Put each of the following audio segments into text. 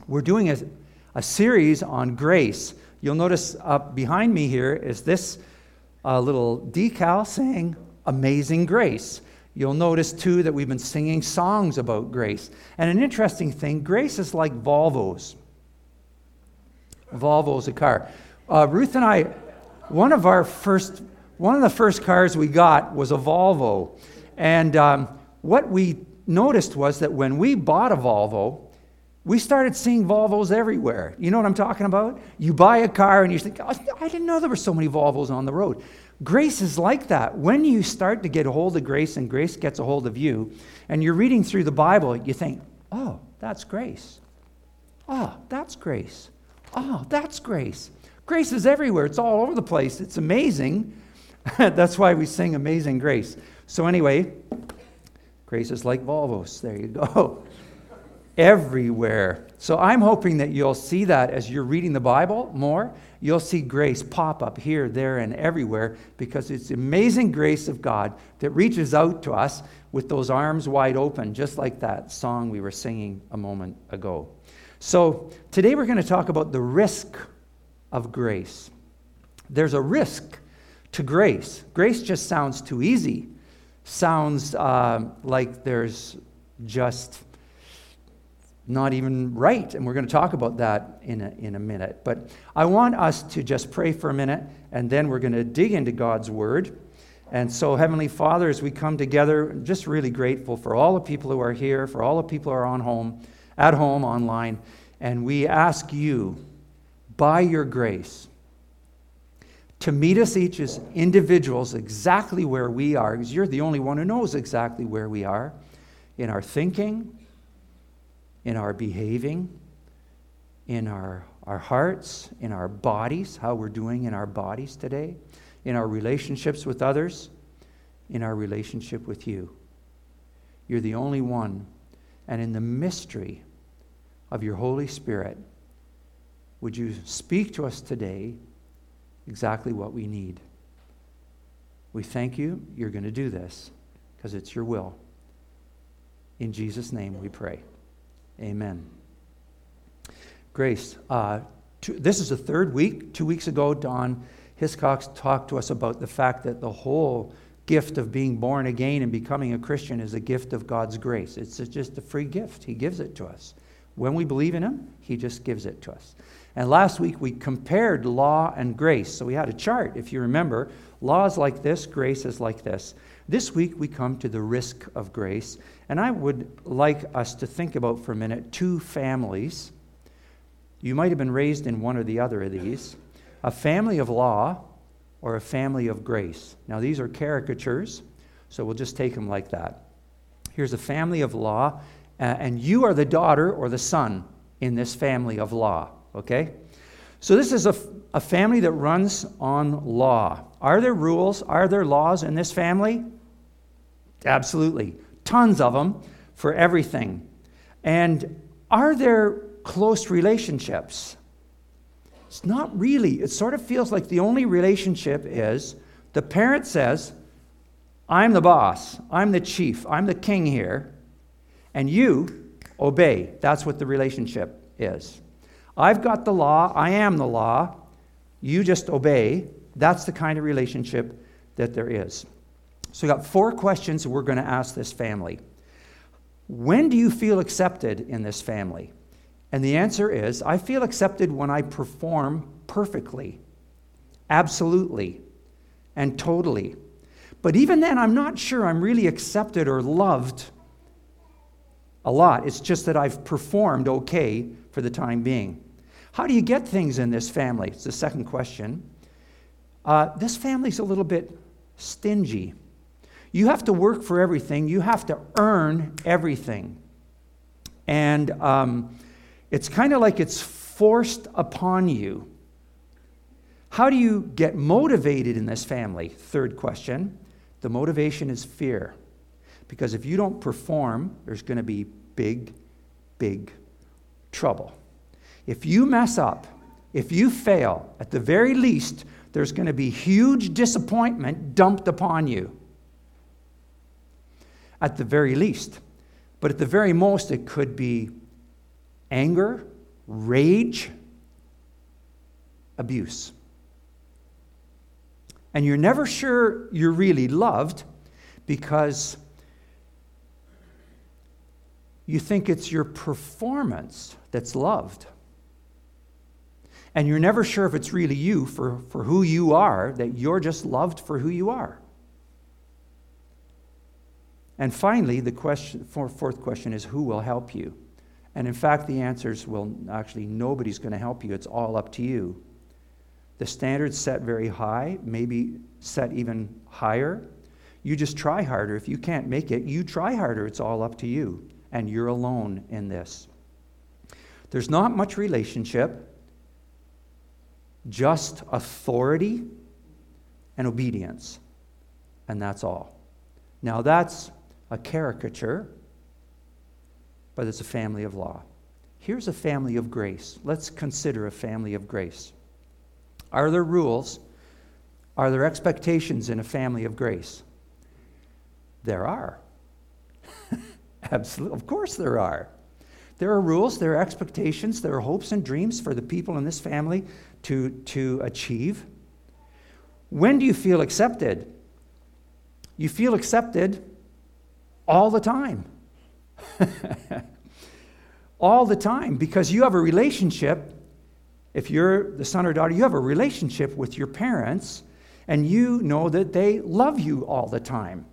we're doing a series on grace. You'll notice up behind me here is this little decal saying Amazing Grace. You'll notice, too, that we've been singing songs about grace. And an interesting thing, grace is like Volvos. Volvo's a car. Ruth and I, one of the first cars we got was a Volvo. And what we noticed was that when we bought a Volvo, we started seeing Volvos everywhere. You know what I'm talking about? You buy a car and you think, oh, I didn't know there were so many Volvos on the road. Grace is like that. When you start to get a hold of grace and grace gets a hold of you, and you're reading through the Bible, you think, oh, that's grace. Oh, that's grace. Oh, that's grace. Grace is everywhere. It's all over the place. It's amazing. That's why we sing Amazing Grace. So anyway, grace is like Volvos. There you go. Everywhere. So I'm hoping that you'll see that as you're reading the Bible more. You'll see grace pop up here, there, and everywhere, because it's the amazing grace of God that reaches out to us with those arms wide open, just like that song we were singing a moment ago. So today we're going to talk about the risk of grace. There's a risk to grace. Grace just sounds too easy. Sounds like there's just not even right, and we're going to talk about that in a minute. But I want us to just pray for a minute, and then we're going to dig into God's Word. And so, Heavenly Father, as we come together, I'm just really grateful for all the people who are here, for all the people who are at home, online, and we ask you, by your grace, to meet us each as individuals exactly where we are, because you're the only one who knows exactly where we are, in our thinking, in our behaving, in our hearts, in our bodies, how we're doing in our bodies today, in our relationships with others, in our relationship with you. You're the only one. And in the mystery of your Holy Spirit, would you speak to us today exactly what we need? We thank you. You're going to do this because it's your will. In Jesus' name we pray. Amen. Grace. This is the third week. 2 weeks ago, Don Hiscox talked to us about the fact that the whole gift of being born again and becoming a Christian is a gift of God's grace. It's just a free gift. He gives it to us. When we believe in Him, He just gives it to us. And last week, we compared law and grace. So we had a chart, if you remember. Law is like this, grace is like this. This week, we come to the risk of grace. And I would like us to think about for a minute two families. You might have been raised in one or the other of these. A family of law or a family of grace. Now, these are caricatures, so we'll just take them like that. Here's a family of law, and you are the daughter or the son in this family of law, okay? So this is a family that runs on law. Are there rules? Are there laws in this family? Absolutely. Tons of them for everything. And are there close relationships? It's not really. It sort of feels like the only relationship is the parent says, I'm the boss, I'm the chief, I'm the king here, and you obey. That's what the relationship is. I've got the law, I am the law, you just obey. That's the kind of relationship that there is. So we've got 4 questions that we're going to ask this family. When do you feel accepted in this family? And the answer is, I feel accepted when I perform perfectly, absolutely, and totally. But even then, I'm not sure I'm really accepted or loved a lot. It's just that I've performed okay for the time being. How do you get things in this family? It's the second question. This family's a little bit stingy. You have to work for everything. You have to earn everything. And it's kind of like it's forced upon you. How do you get motivated in this family? Third question. The motivation is fear. Because if you don't perform, there's going to be big, big trouble. If you mess up, if you fail, at the very least, there's going to be huge disappointment dumped upon you. At the very least. But at the very most, it could be anger rage, abuse. And you're never sure you're really loved because you think it's your performance that's loved. And you're never sure if it's really you for who you are, that you're just loved for who you are. And finally, the fourth question is, who will help you? And in fact, the answers actually, nobody's going to help you. It's all up to you. The standard's set very high, maybe set even higher. You just try harder. If you can't make it, you try harder. It's all up to you. And you're alone in this. There's not much relationship, just authority and obedience. And that's all. Now that's a caricature, but it's a family of law. Here's a family of grace. Let's consider a family of grace. Are there rules? Are there expectations in a family of grace? There are. Absolutely. Of course there are. There are rules, there are expectations, there are hopes and dreams for the people in this family to achieve. When do you feel accepted? You feel accepted all the time. All the time, because you have a relationship. If you're the son or daughter, you have a relationship with your parents, and you know that they love you all the time.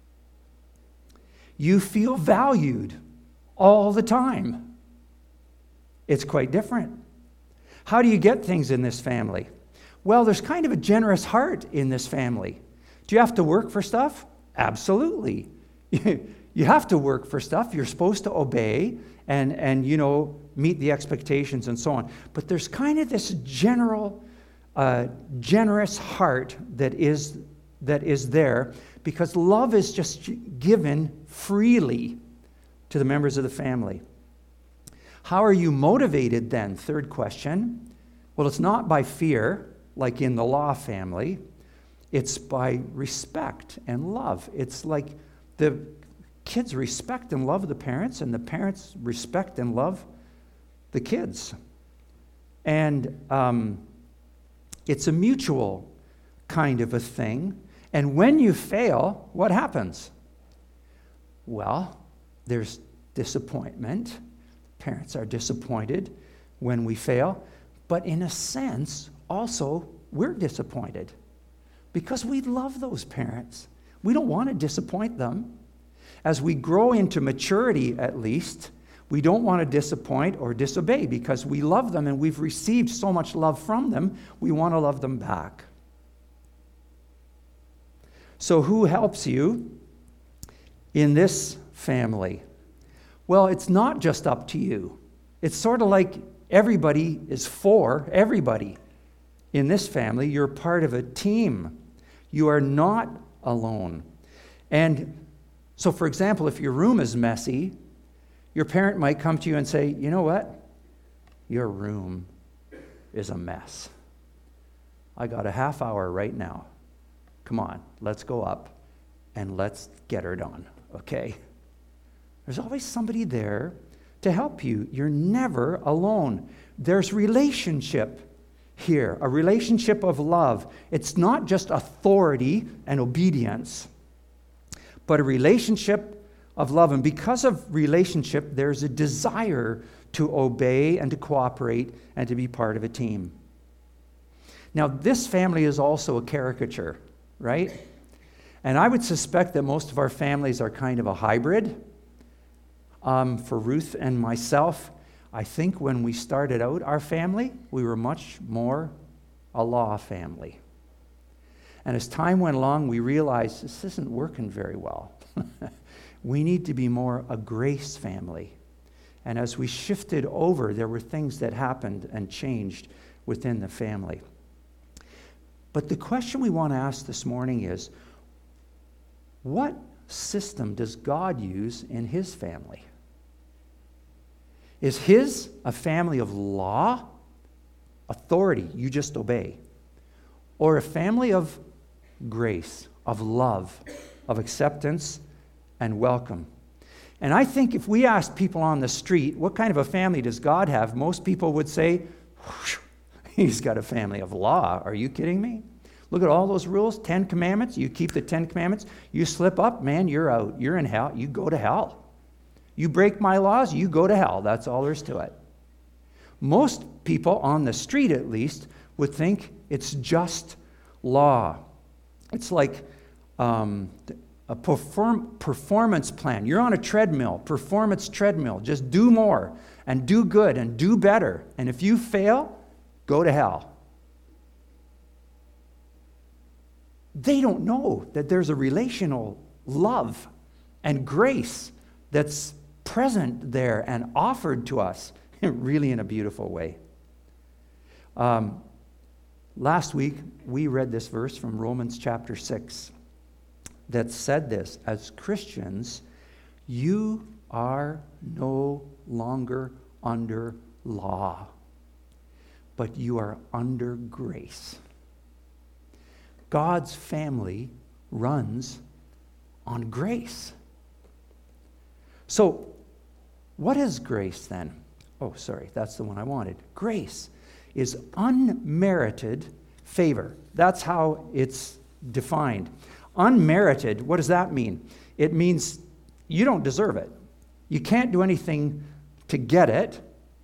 You feel valued all the time. It's quite different. How do you get things in this family? Well, there's kind of a generous heart in this family. Do you have to work for stuff? Absolutely. You have to work for stuff. You're supposed to obey and meet the expectations and so on. But there's kind of this general, generous heart that is there, because love is just given freely to the members of the family. How are you motivated then? Third question. Well, it's not by fear, like in the law family. It's by respect and love. It's like the kids respect and love the parents, and the parents respect and love the kids. And it's a mutual kind of a thing. And when you fail, what happens? Well, there's disappointment. Parents are disappointed when we fail. But in a sense, also, we're disappointed because we love those parents. We don't want to disappoint them. As we grow into maturity, at least, we don't want to disappoint or disobey because we love them and we've received so much love from them, we want to love them back. So who helps you in this family? Well, it's not just up to you. It's sort of like everybody is for everybody in this family. You're part of a team. You are not alone. And so, for example, if your room is messy, your parent might come to you and say, you know what? Your room is a mess. I got a half hour right now. Come on, let's go up and let's get her done, okay? There's always somebody there to help you. You're never alone. There's relationship here, a relationship of love. It's not just authority and obedience, but a relationship of love. And because of relationship, there's a desire to obey and to cooperate and to be part of a team. Now, this family is also a caricature, right? And I would suspect that most of our families are kind of a hybrid. For Ruth and myself, I think when we started out our family, we were much more a law family. And as time went along, we realized this isn't working very well. We need to be more a grace family. And as we shifted over, there were things that happened and changed within the family. But the question we want to ask this morning is, what system does God use in his family? Is his a family of law, authority, you just obey? Or a family of grace, of love, of acceptance and welcome? And I think if we asked people on the street, what kind of a family does God have? Most people would say, he's got a family of law. Are you kidding me? Look at all those rules, 10 commandments. You keep the 10 commandments. You slip up, man, you're out. You're in hell. You go to hell. You break my laws, you go to hell. That's all there is to it. Most people, on the street at least, would think it's just law. It's like a performance plan. You're on a treadmill, performance treadmill. Just do more and do good and do better. And if you fail, go to hell. They don't know that there's a relational love and grace that's present there and offered to us really in a beautiful way. Last week, we read this verse from Romans chapter 6 that said this: as Christians, you are no longer under law, but you are under grace. God's family runs on grace. So, what is grace then? Oh, sorry, that's the one I wanted. Grace is unmerited favor. That's how it's defined. Unmerited, what does that mean? It means you don't deserve it. You can't do anything to get it.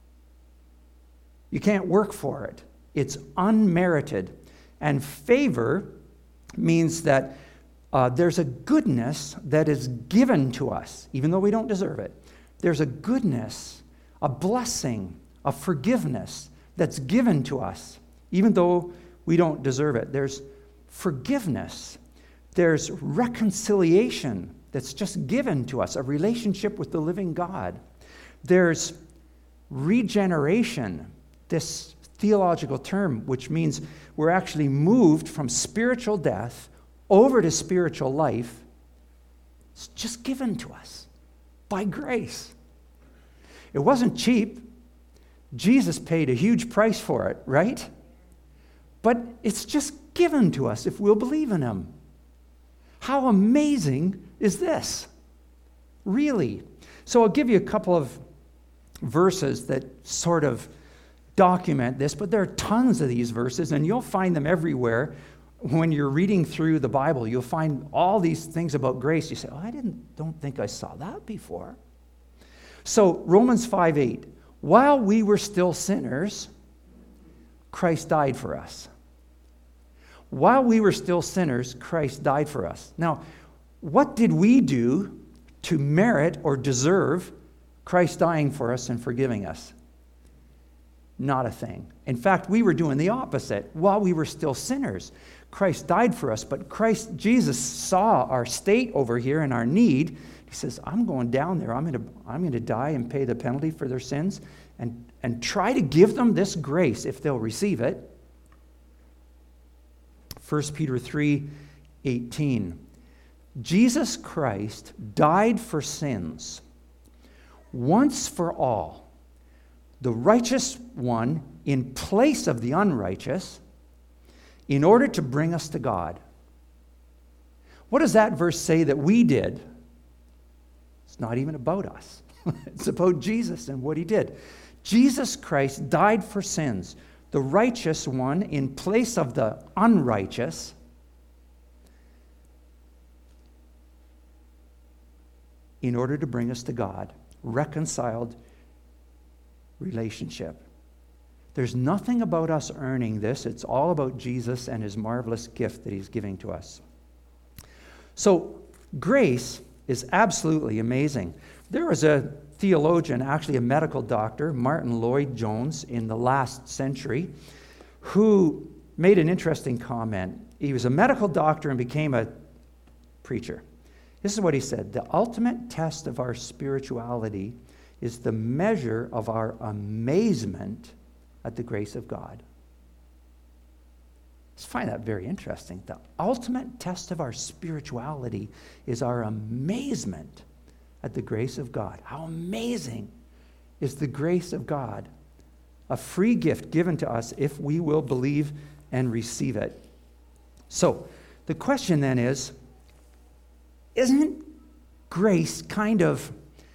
You can't work for it. It's unmerited. And favor means that there's a goodness that is given to us, even though we don't deserve it. There's a goodness, a blessing, a forgiveness that's given to us, even though we don't deserve it. There's forgiveness. There's reconciliation that's just given to us, a relationship with the living God. There's regeneration, this theological term, which means we're actually moved from spiritual death over to spiritual life. It's just given to us by grace. It wasn't cheap. Jesus paid a huge price for it, right? But it's just given to us if we'll believe in him. How amazing is this? Really. So I'll give you a couple of verses that sort of document this, but there are tons of these verses, and you'll find them everywhere. When you're reading through the Bible, you'll find all these things about grace. You say, oh, don't think I saw that before. So Romans 5:8, while we were still sinners, Christ died for us. While we were still sinners, Christ died for us. Now, what did we do to merit or deserve Christ dying for us and forgiving us? Not a thing. In fact, we were doing the opposite. While we were still sinners, Christ died for us, but Jesus saw our state over here and our need. He says, I'm going down there. I'm going to die and pay the penalty for their sins and try to give them this grace if they'll receive it. 1 Peter 3:18. Jesus Christ died for sins once for all, the righteous one in place of the unrighteous, in order to bring us to God. What does that verse say that we did? It's not even about us. It's about Jesus and what he did. Jesus Christ died for sins, the righteous one in place of the unrighteous, in order to bring us to God. Reconciled relationship. There's nothing about us earning this. It's all about Jesus and his marvelous gift that he's giving to us. So grace is absolutely amazing. There was a theologian, actually a medical doctor, Martin Lloyd-Jones, in the last century, who made an interesting comment. He was a medical doctor and became a preacher. This is what he said: the ultimate test of our spirituality is the measure of our amazement at the grace of God. I just find that very interesting. The ultimate test of our spirituality is our amazement at the grace of God. How amazing is the grace of God? A free gift given to us if we will believe and receive it. So, the question then is, isn't grace kind of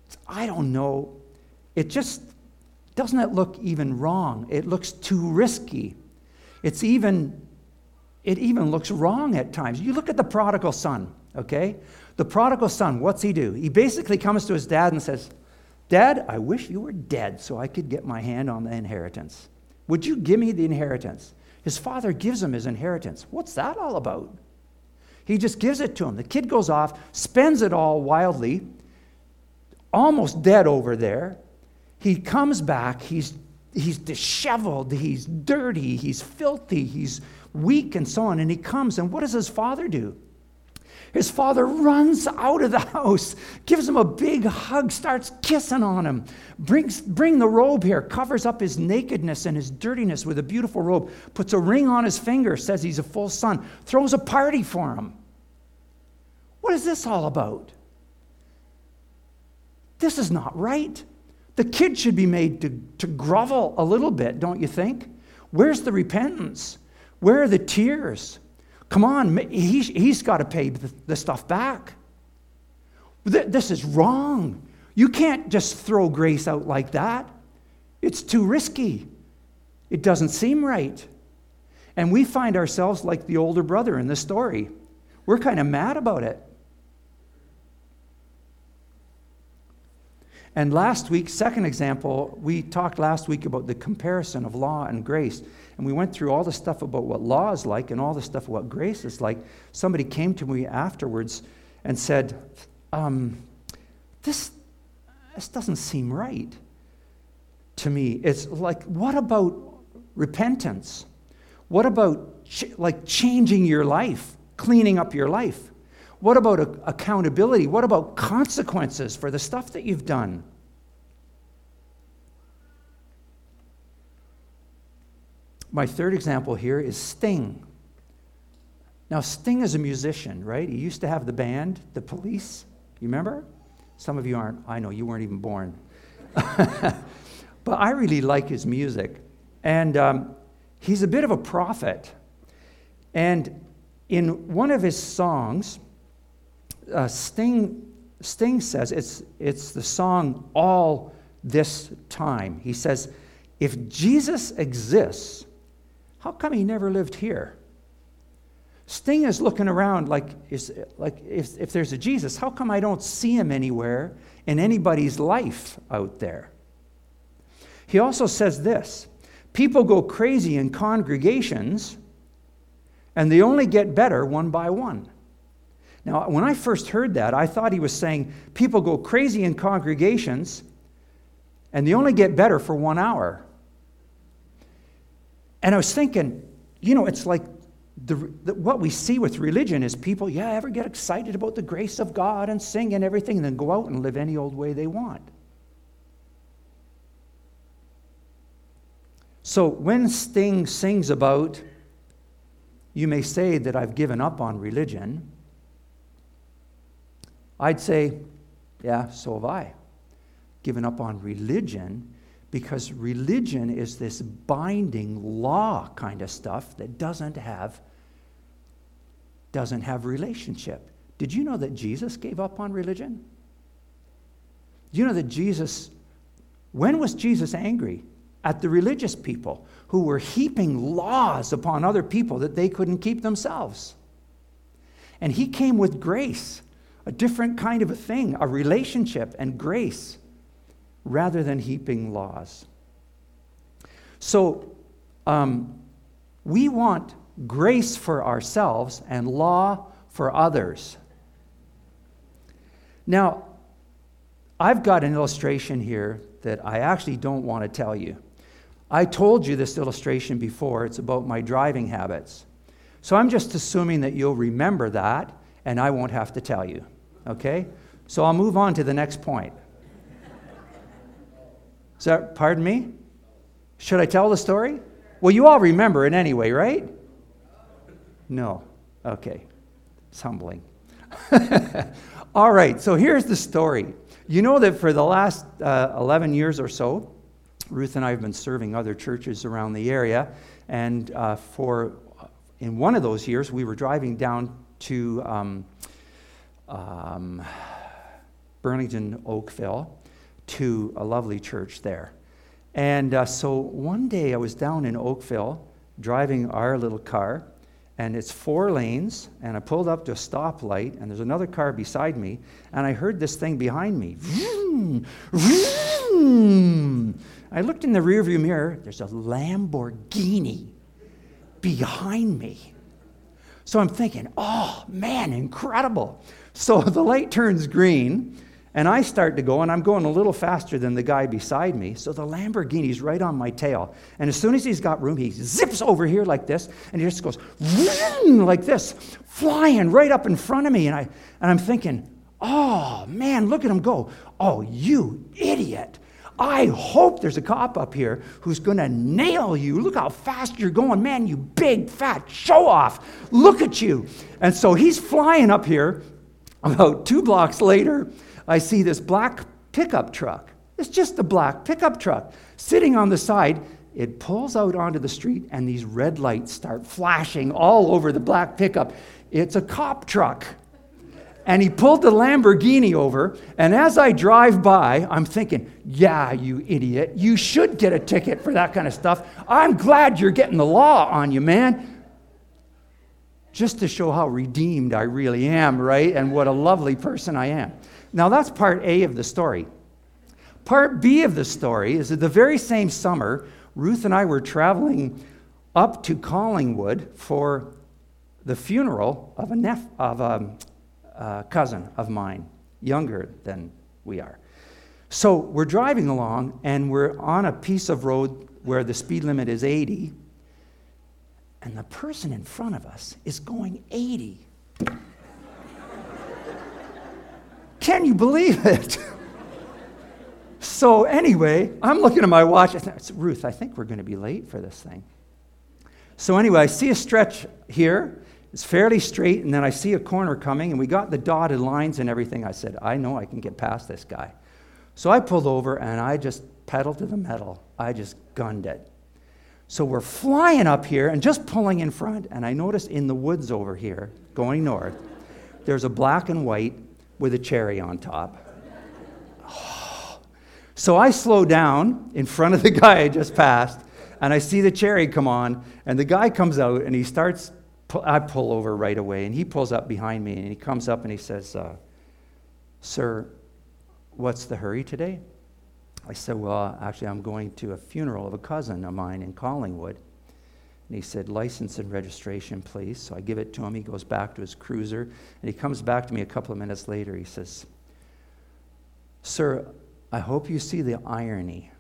I don't know. It just, doesn't it look even wrong? It looks too risky. It even looks wrong at times. You look at the prodigal son, okay? The prodigal son, what's he do? He basically comes to his dad and says, Dad, I wish you were dead so I could get my hand on the inheritance. Would you give me the inheritance? His father gives him his inheritance. What's that all about? He just gives it to him. The kid goes off, spends it all wildly, almost dead over there. He comes back, he's disheveled, he's dirty, he's filthy, he's weak and so on. And he comes, and what does his father do? His father runs out of the house, gives him a big hug, starts kissing on him, bring the robe here, covers up his nakedness and his dirtiness with a beautiful robe, puts a ring on his finger, says he's a full son, throws a party for him. What is this all about? This is not right. The kid should be made to grovel a little bit, don't you think? Where's the repentance? Where are the tears? Come on, he's got to pay the stuff back. This is wrong. You can't just throw grace out like that. It's too risky. It doesn't seem right. And we find ourselves like the older brother in the story. We're kind of mad about it. And last week, second example, we talked last week about the comparison of law and grace. And we went through all the stuff about what law is like and all the stuff what grace is like. Somebody came to me afterwards and said, this doesn't seem right to me. It's like, what about repentance? What about changing your life, cleaning up your life? What about accountability? What about consequences for the stuff that you've done? My third example here is Sting. Now, Sting is a musician, right? He used to have the band, The Police. You remember? Some of you aren't. I know, you weren't even born. But I really like his music. And he's a bit of a prophet. And in one of his songs, Sting says, it's the song All This Time. He says, if Jesus exists, how come he never lived here? Sting is looking around like if there's a Jesus, how come I don't see him anywhere in anybody's life out there? He also says this, people go crazy in congregations and they only get better one by one. Now, when I first heard that, I thought he was saying people go crazy in congregations and they only get better for 1 hour. And I was thinking, it's like what we see with religion is people, ever get excited about the grace of God and sing and everything, and then go out and live any old way they want. So when Sting sings about, you may say that I've given up on religion, I'd say, yeah, so have I. Given up on religion, because religion is this binding law kind of stuff that doesn't have relationship. Did you know that Jesus gave up on religion? Do you know that when was Jesus angry? At the religious people who were heaping laws upon other people that they couldn't keep themselves. And he came with grace, a different kind of a thing, a relationship and grace, rather than heaping laws. So we want grace for ourselves and law for others. Now, I've got an illustration here that I actually don't want to tell you. I told you this illustration before. It's about my driving habits. So I'm just assuming that you'll remember that and I won't have to tell you. Okay? So I'll move on to the next point. Pardon me? Should I tell the story? Well, you all remember it anyway, right? No. Okay. It's humbling. All right, so here's the story. You know that for the last 11 years or so, Ruth and I have been serving other churches around the area, and in one of those years, we were driving down to Burlington, Oakville, to a lovely church there. And so one day I was down in Oakville driving our little car, and it's 4 lanes, and I pulled up to a stoplight, and there's another car beside me, and I heard this thing behind me. Vroom, vroom. I looked in the rearview mirror. There's a Lamborghini behind me. So I'm thinking, oh, man, incredible. So the light turns green, and I start to go, and I'm going a little faster than the guy beside me. So the Lamborghini's right on my tail. And as soon as he's got room, he zips over here like this, and he just goes like this, flying right up in front of me. And I'm thinking, oh, man, look at him go. Oh, you idiot. I hope there's a cop up here who's going to nail you. Look how fast you're going. Man, you big, fat show-off. Look at you. And so he's flying up here. About 2 blocks later, I see this black pickup truck. It's just a black pickup truck sitting on the side. It pulls out onto the street, and these red lights start flashing all over the black pickup. It's a cop truck. And he pulled the Lamborghini over, and as I drive by, I'm thinking, yeah, you idiot, you should get a ticket for that kind of stuff. I'm glad you're getting the law on you, man. Just to show how redeemed I really am, right? And what a lovely person I am. Now, that's part A of the story. Part B of the story is that the very same summer, Ruth and I were traveling up to Collingwood for the funeral of a cousin of mine, younger than we are. So we're driving along, and we're on a piece of road where the speed limit is 80, and the person in front of us is going 80. Can you believe it? So anyway, I'm looking at my watch. Ruth, I think we're going to be late for this thing. So anyway, I see a stretch here. It's fairly straight, and then I see a corner coming, and we got the dotted lines and everything. I said, I know I can get past this guy. So I pulled over, and I just pedaled to the metal. I just gunned it. So we're flying up here and just pulling in front, and I notice in the woods over here, going north, there's a black and white with a cherry on top. So I slow down in front of the guy I just passed, and I see the cherry come on, and the guy comes out, and he starts, I pull over right away, and he pulls up behind me, and he comes up and he says, sir, what's the hurry today? I said, well, actually, I'm going to a funeral of a cousin of mine in Collingwood. And he said, license and registration, please. So I give it to him. He goes back to his cruiser, and he comes back to me a couple of minutes later. He says, sir, I hope you see the irony.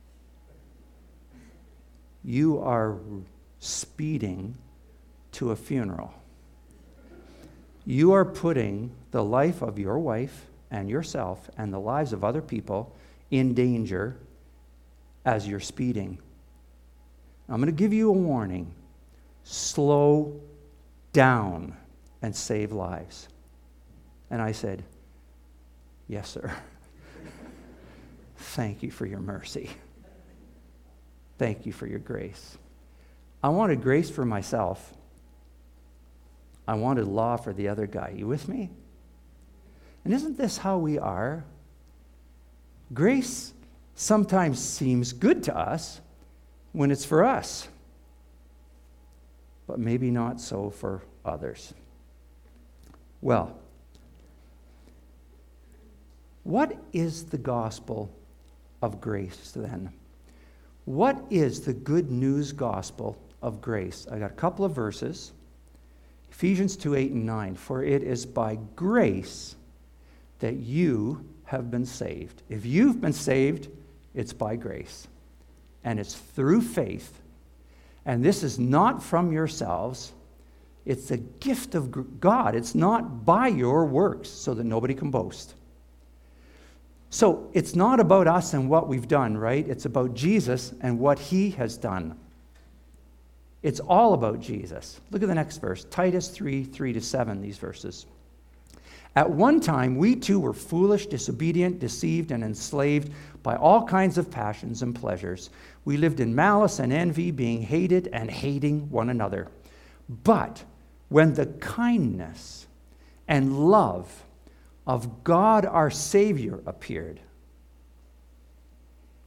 You are speeding to a funeral. You are putting the life of your wife and yourself and the lives of other people in danger as you're speeding. I'm going to give you a warning. Slow down and save lives. And I said, yes, sir. Thank you for your mercy. Thank you for your grace. I wanted grace for myself. I wanted law for the other guy. You with me? And isn't this how we are? Grace sometimes seems good to us when it's for us, but maybe not so for others. Well, what is the gospel of grace then? What is the good news gospel of grace? I got a couple of verses. Ephesians 2:8 and 9. For it is by grace that you have been saved. If you've been saved, it's by grace. And it's through faith. And this is not from yourselves. It's a gift of God. It's not by your works, so that nobody can boast. So it's not about us and what we've done, right? It's about Jesus and what he has done. It's all about Jesus. Look at the next verse. Titus 3:3-7, these verses. At one time, we too were foolish, disobedient, deceived, and enslaved by all kinds of passions and pleasures. We lived in malice and envy, being hated and hating one another. But when the kindness and love of God our Savior appeared,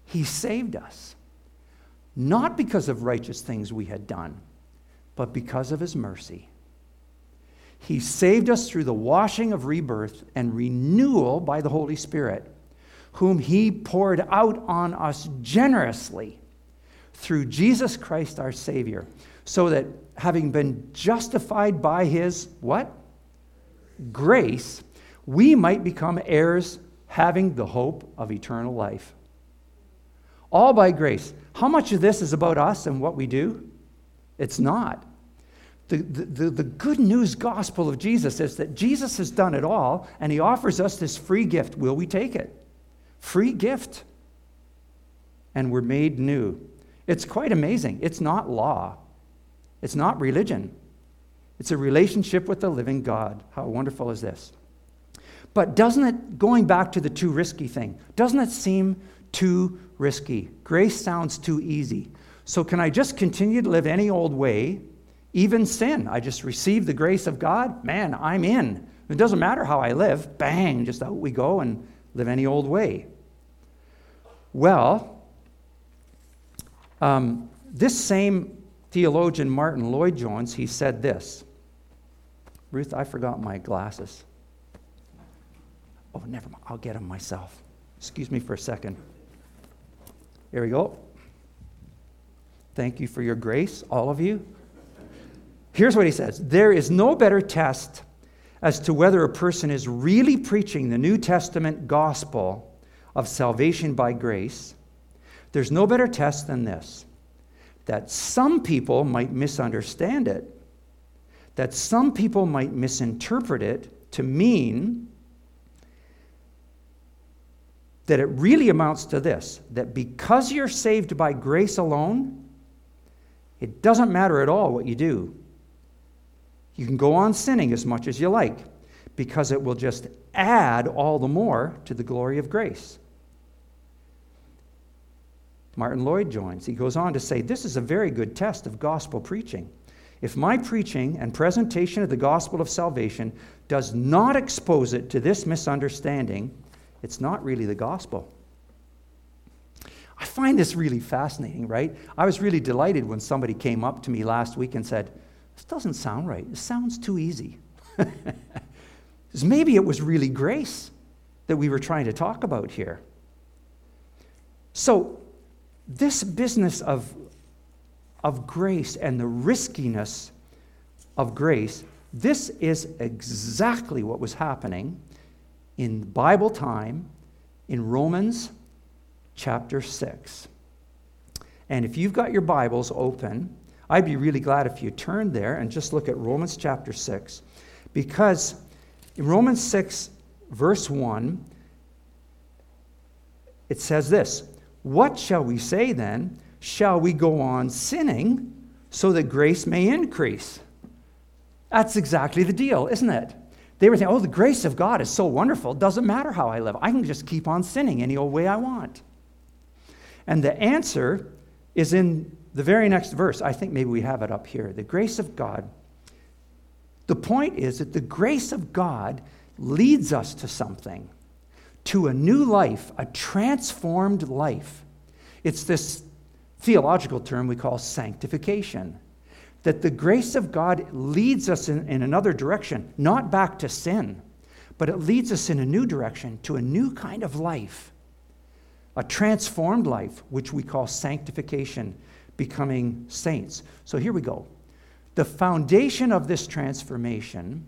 He saved us, not because of righteous things we had done, but because of his mercy. He saved us through the washing of rebirth and renewal by the Holy Spirit, whom he poured out on us generously through Jesus Christ our Savior, so that having been justified by his, what? Grace, we might become heirs having the hope of eternal life. All by grace. How much of this is about us and what we do? It's not. The good news gospel of Jesus is that Jesus has done it all, and he offers us this free gift. Will we take it? Free gift. And we're made new. It's quite amazing. It's not law. It's not religion. It's a relationship with the living God. How wonderful is this? But doesn't it, going back to the too risky thing, doesn't it seem too risky? Grace sounds too easy. So can I just continue to live any old way, even sin? I just receive the grace of God? Man, I'm in. It doesn't matter how I live. Bang, just out we go and live any old way. Well, this same theologian, Martin Lloyd-Jones, he said this. Ruth, I forgot my glasses. Oh, never mind. I'll get them myself. Excuse me for a second. Here we go. Thank you for your grace, all of you. Here's what he says. There is no better test as to whether a person is really preaching the New Testament gospel of salvation by grace. There's no better test than this, that some people might misunderstand it, that some people might misinterpret it to mean that it really amounts to this, that because you're saved by grace alone, it doesn't matter at all what you do. You can go on sinning as much as you like, because it will just add all the more to the glory of grace. Martin Lloyd-Jones, he goes on to say, this is a very good test of gospel preaching. If my preaching and presentation of the gospel of salvation does not expose it to this misunderstanding, it's not really the gospel. I find this really fascinating, right? I was really delighted when somebody came up to me last week and said, this doesn't sound right. It sounds too easy. Maybe it was really grace that we were trying to talk about here. So, this business of grace and the riskiness of grace, this is exactly what was happening in Bible time in Romans chapter 6. And if you've got your Bibles open, I'd be really glad if you turned there and just look at Romans chapter 6, because in Romans 6, verse 1, it says this, what shall we say then? Shall we go on sinning so that grace may increase? That's exactly the deal, isn't it? They were thinking, oh, the grace of God is so wonderful. It doesn't matter how I live. I can just keep on sinning any old way I want. And the answer is in the very next verse. I think maybe we have it up here. The grace of God. The point is that the grace of God leads us to something, to a new life, a transformed life. It's this theological term we call sanctification. That the grace of God leads us in another direction, not back to sin, but it leads us in a new direction to a new kind of life, a transformed life, which we call sanctification, becoming saints. So here we go. The foundation of this transformation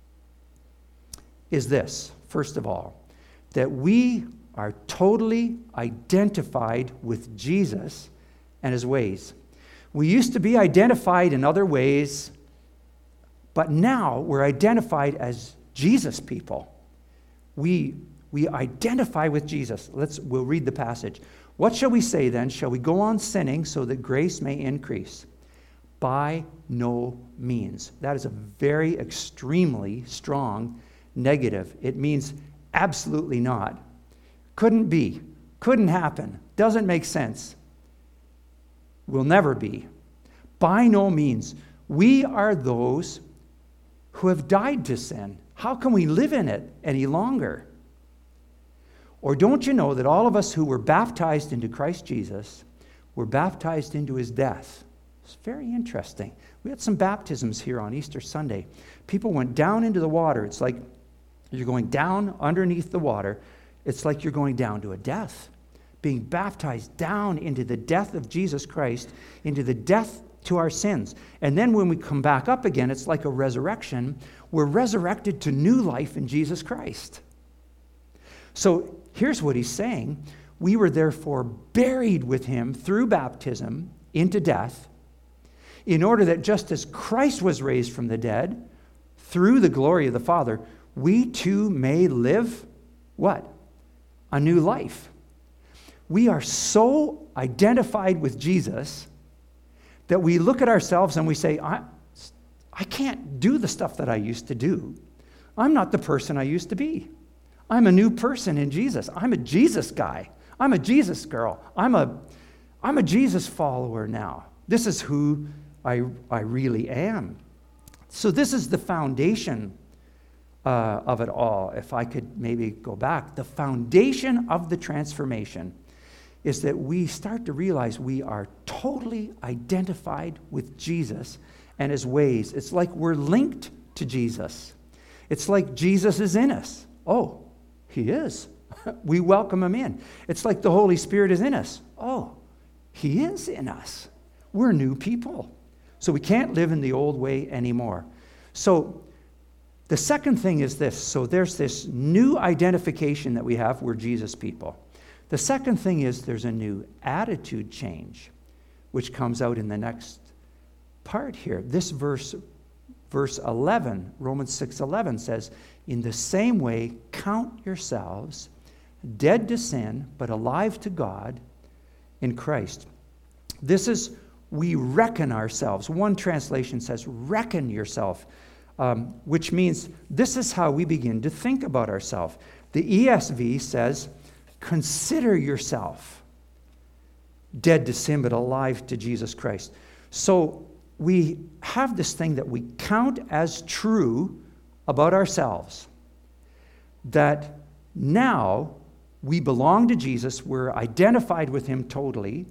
is this, first of all, that we are totally identified with Jesus and his ways. We used to be identified in other ways, but now we're identified as Jesus people. We identify with Jesus. We'll read the passage. What shall we say then? Shall we go on sinning so that grace may increase? By no means. That is a very extremely strong negative. It means absolutely not. Couldn't be. Couldn't happen. Doesn't make sense. Will never be. By no means. We are those who have died to sin. How can we live in it any longer? Or don't you know that all of us who were baptized into Christ Jesus were baptized into his death? It's very interesting. We had some baptisms here on Easter Sunday. People went down into the water. It's like you're going down underneath the water. It's like you're going down to a death, being baptized down into the death of Jesus Christ, into the death to our sins. And then when we come back up again, it's like a resurrection. We're resurrected to new life in Jesus Christ. So here's what he's saying. We were therefore buried with him through baptism into death, in order that just as Christ was raised from the dead through the glory of the Father, we too may live what? A new life. We are so identified with Jesus that we look at ourselves and we say, I can't do the stuff that I used to do. I'm not the person I used to be. I'm a new person in Jesus. I'm a Jesus guy. I'm a Jesus girl. I'm a Jesus follower now. This is who I really am. So this is the foundation of it all. If I could maybe go back, the foundation of the transformation is that we start to realize we are totally identified with Jesus and his ways. It's like we're linked to Jesus. It's like Jesus is in us. Oh, he is. We welcome him in. It's like the Holy Spirit is in us. Oh, he is in us. We're new people. So we can't live in the old way anymore. So the second thing is this. So there's this new identification that we have. We're Jesus people. The second thing is there's a new attitude change, which comes out in the next part here. This verse 11, Romans 6:11 says, in the same way, count yourselves dead to sin, but alive to God in Christ. This is, we reckon ourselves. One translation says, reckon yourself, which means this is how we begin to think about ourselves. The ESV says, consider yourself dead to sin, but alive to Jesus Christ. So we have this thing that we count as true about ourselves, that now we belong to Jesus, we're identified with him totally,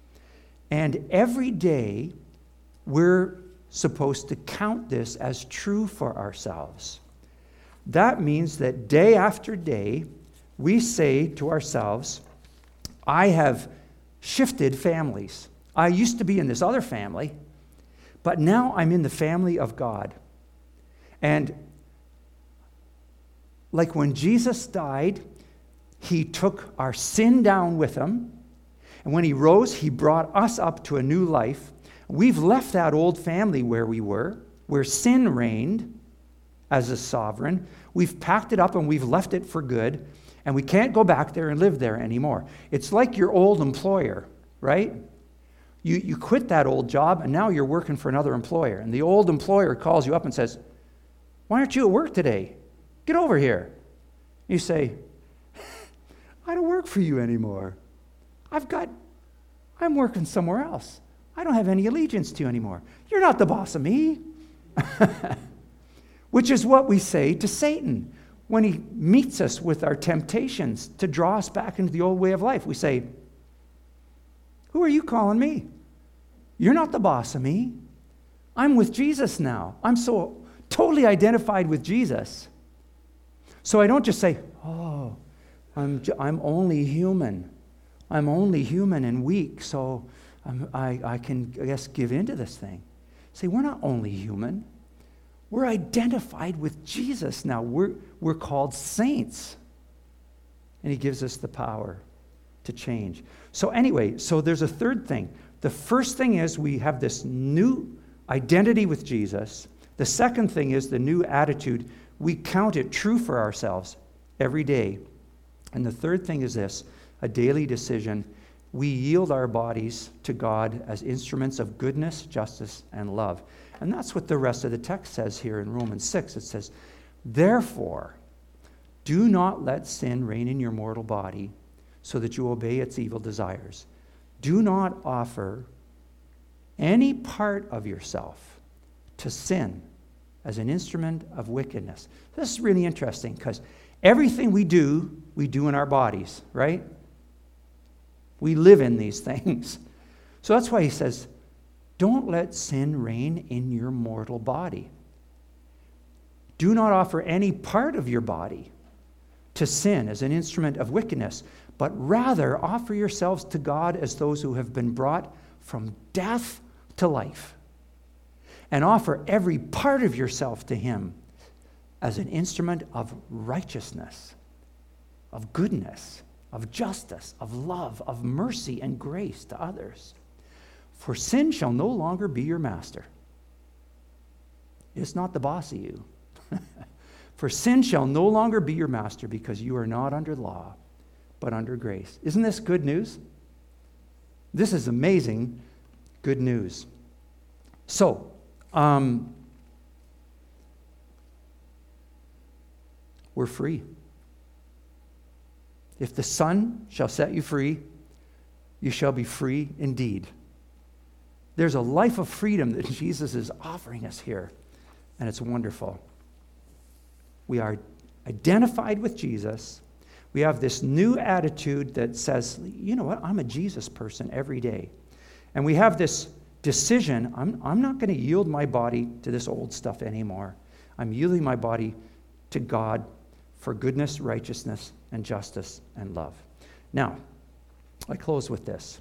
and every day we're supposed to count this as true for ourselves. That means that day after day, we say to ourselves, I have shifted families. I used to be in this other family, but now I'm in the family of God. And like when Jesus died, he took our sin down with him. And when he rose, he brought us up to a new life. We've left that old family where we were, where sin reigned as a sovereign. We've packed it up and we've left it for good. And we can't go back there and live there anymore. It's like your old employer, right? You quit that old job and now you're working for another employer. And the old employer calls you up and says, why aren't you at work today? Get over here. You say, I don't work for you anymore. I'm working somewhere else. I don't have any allegiance to you anymore. You're not the boss of me. Which is what we say to Satan when he meets us with our temptations to draw us back into the old way of life. We say, who are you calling me? You're not the boss of me. I'm with Jesus now. I'm so totally identified with Jesus. So I don't just say, oh, I'm only human. I'm only human and weak, so I can, I guess, give in to this thing. See, we're not only human. We're identified with Jesus now. We're called saints. And he gives us the power to change. So anyway, so there's a third thing. The first thing is we have this new identity with Jesus. The second thing is the new attitude. We count it true for ourselves every day. And the third thing is this, a daily decision. We yield our bodies to God as instruments of goodness, justice, and love. And that's what the rest of the text says here in Romans 6. It says, therefore, do not let sin reign in your mortal body so that you obey its evil desires. Do not offer any part of yourself to sin as an instrument of wickedness. This is really interesting because everything we do we do in our bodies, right? We live in these things. So that's why he says, don't let sin reign in your mortal body. Do not offer any part of your body to sin as an instrument of wickedness, but rather offer yourselves to God as those who have been brought from death to life. And offer every part of yourself to him as an instrument of righteousness, of goodness, of justice, of love, of mercy and grace to others. For sin shall no longer be your master. It's not the boss of you. For sin shall no longer be your master, because you are not under law, but under grace. Isn't this good news? This is amazing good news. So, we're free. If the Son shall set you free, you shall be free indeed. There's a life of freedom that Jesus is offering us here, and it's wonderful. We are identified with Jesus. We have this new attitude that says, you know what, I'm a Jesus person every day. And we have this decision, I'm not going to yield my body to this old stuff anymore. I'm yielding my body to God for goodness, righteousness, and justice, and love. Now, I close with this.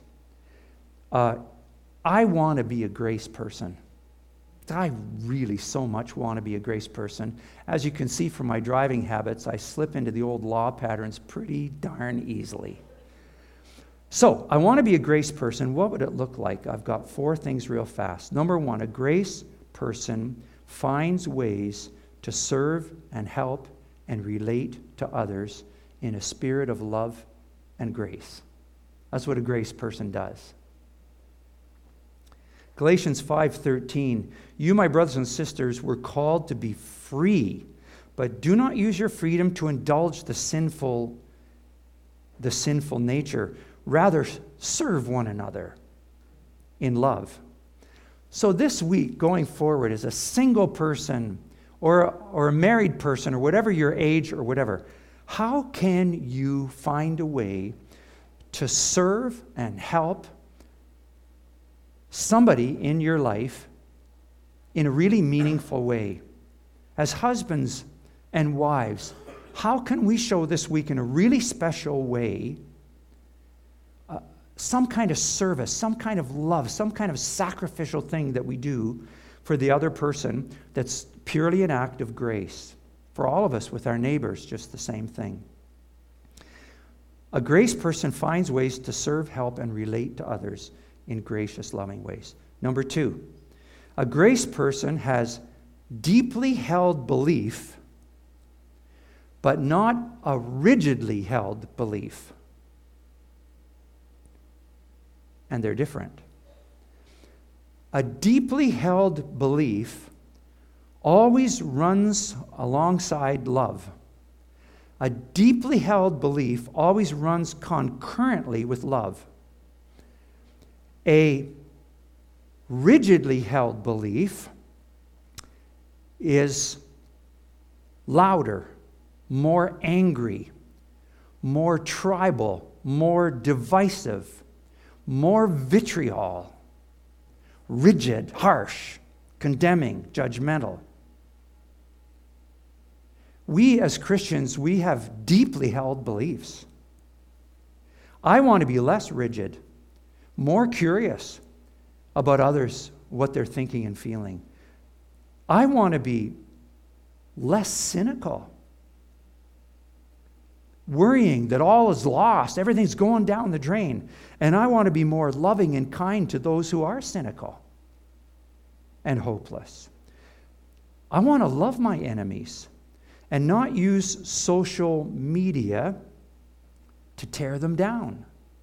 I want to be a grace person. I really so much want to be a grace person. As you can see from my driving habits, I slip into the old law patterns pretty darn easily. So, I want to be a grace person. What would it look like? I've got 4 things real fast. Number 1, a grace person finds ways to serve and help and relate to others in a spirit of love and grace. That's what a grace person does. Galatians 5:13, you, my brothers and sisters, were called to be free, but do not use your freedom to indulge the sinful nature. Rather, serve one another in love. So this week, going forward, as a single person or a married person or whatever your age or whatever, how can you find a way to serve and help somebody in your life in a really meaningful way? As husbands and wives, how can we show this week in a really special way some kind of service, some kind of love, some kind of sacrificial thing that we do for the other person that's purely an act of grace? For all of us, with our neighbors, just the same thing. A grace person finds ways to serve, help, and relate to others in gracious, loving ways. Number 2, a grace person has deeply held belief, but not a rigidly held belief. And they're different. A deeply held belief always runs alongside love. A deeply held belief always runs concurrently with love. A rigidly held belief is louder, more angry, more tribal, more divisive, more vitriol, rigid, harsh, condemning, judgmental. We as Christians, we have deeply held beliefs. I want to be less rigid, more curious about others, what they're thinking and feeling. I want to be less cynical, worrying that all is lost, everything's going down the drain. And I want to be more loving and kind to those who are cynical and hopeless. I want to love my enemies and not use social media to tear them down.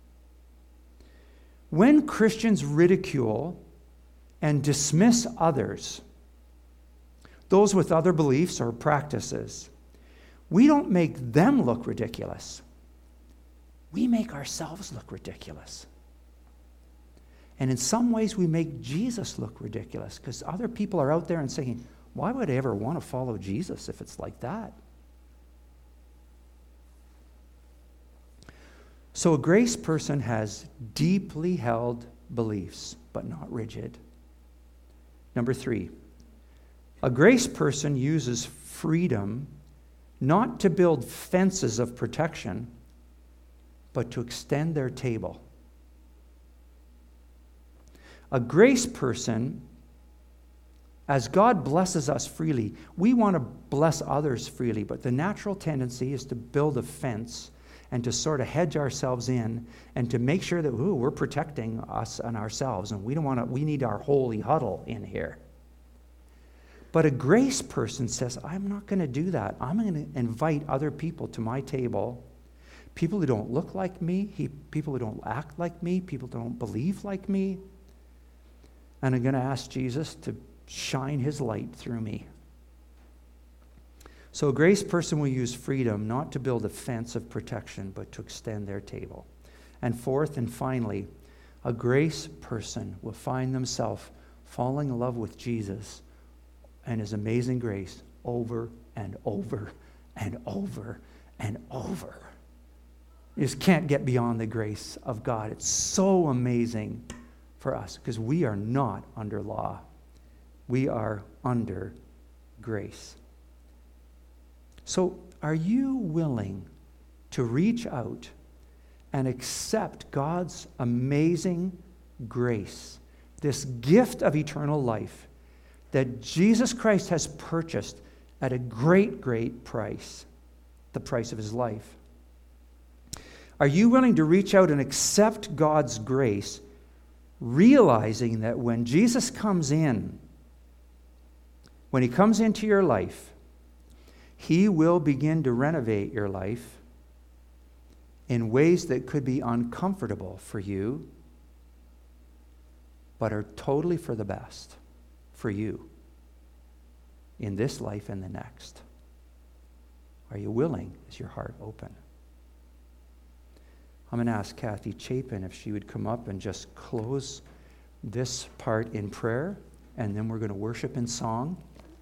When Christians ridicule and dismiss others, those with other beliefs or practices, we don't make them look ridiculous. We make ourselves look ridiculous. And in some ways, we make Jesus look ridiculous, because other people are out there and saying, why would I ever want to follow Jesus if it's like that? So a grace person has deeply held beliefs, but not rigid. Number 3, a grace person uses freedom not to build fences of protection, but to extend their table. A grace person, as God blesses us freely, we want to bless others freely, but the natural tendency is to build a fence and to sort of hedge ourselves in and to make sure that we're protecting us and ourselves, and we need our holy huddle in here. But a grace person says, I'm not going to do that. I'm going to invite other people to my table, people who don't look like me, people who don't act like me, people who don't believe like me, and I'm going to ask Jesus to shine his light through me. So a grace person will use freedom not to build a fence of protection, but to extend their table. And fourth and finally, a grace person will find themselves falling in love with Jesus and his amazing grace over and over and over and over. You just can't get beyond the grace of God. It's so amazing for us because we are not under law. We are under grace. So, are you willing to reach out and accept God's amazing grace, this gift of eternal life that Jesus Christ has purchased at a great, great price, the price of his life? Are you willing to reach out and accept God's grace, realizing that when Jesus comes in, when he comes into your life, he will begin to renovate your life in ways that could be uncomfortable for you, but are totally for the best for you in this life and the next? Are you willing? Is your heart open? I'm going to ask Kathy Chapin if she would come up and just close this part in prayer, and then we're going to worship in song.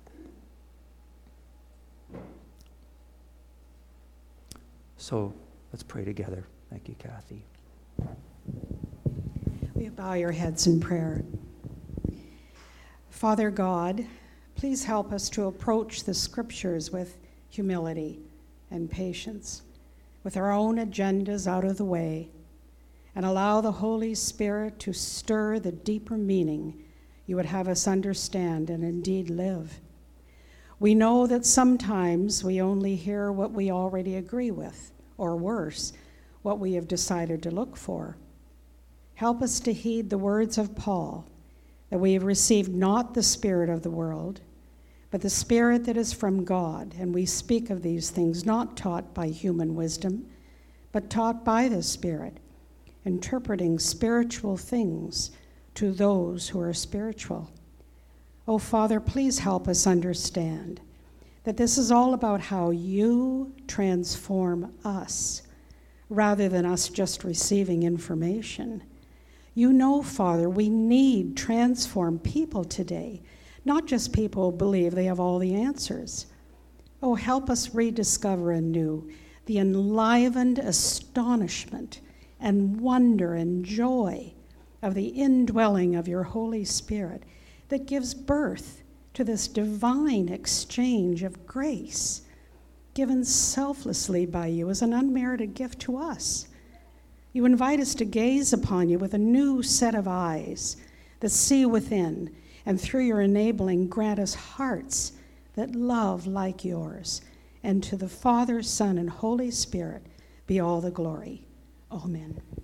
So let's pray together. Thank you, Kathy. Will you bow your heads in prayer? Father God, please help us to approach the scriptures with humility and patience, with our own agendas out of the way, and allow the Holy Spirit to stir the deeper meaning you would have us understand and indeed live. We know that sometimes we only hear what we already agree with, or worse, what we have decided to look for. Help us to heed the words of Paul, that we have received not the spirit of the world, but the Spirit that is from God, and we speak of these things not taught by human wisdom, but taught by the Spirit, interpreting spiritual things to those who are spiritual. Oh, Father, please help us understand that this is all about how you transform us, rather than us just receiving information. You know, Father, we need transformed people today, not just people who believe they have all the answers. Oh, help us rediscover anew the enlivened astonishment and wonder and joy of the indwelling of your Holy Spirit that gives birth to this divine exchange of grace given selflessly by you as an unmerited gift to us. You invite us to gaze upon you with a new set of eyes that see within, and through your enabling grant us hearts that love like yours. And to the Father, Son, and Holy Spirit be all the glory. Amen.